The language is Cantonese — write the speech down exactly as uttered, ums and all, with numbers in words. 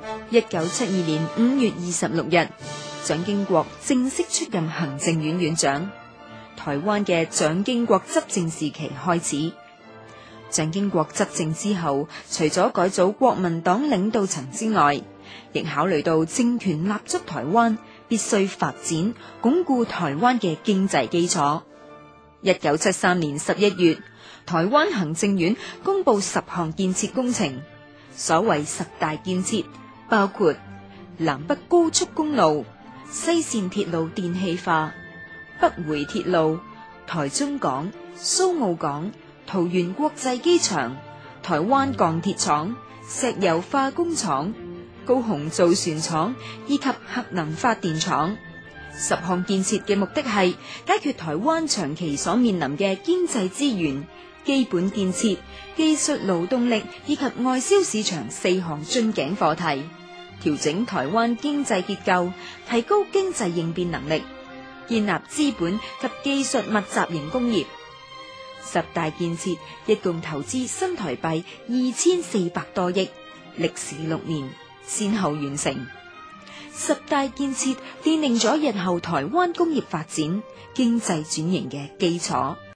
一九七二年五月二十六日，蔣經國正式出任行政院院長，台灣嘅蔣經國執政時期開始。蔣經國執政之後，除咗改組國民黨領導層之外，亦考慮到政權立足台灣，必須發展鞏固台灣嘅經濟基礎。一九七三年十一月，台灣行政院公布十項建設工程，所謂十大建設包括南北高速公路、西線鐵路電氣化、北回鐵路、台中港、蘇澳港、桃園國際機場、台灣鋼鐵廠、石油化工廠、高雄造船廠以及核能發電廠。十項建設嘅目的係解決台灣長期所面臨嘅經濟資源、基本建設、技術勞動力以及外銷市場四項樽頸課題，調整台灣經濟結構，提高經濟應變能力，建立資本及技術密集型工業。十大建設一共投資新台幣二千四百多億，歷時六年，先後完成。十大建設奠定咗日後台灣工業發展、經濟轉型嘅基礎。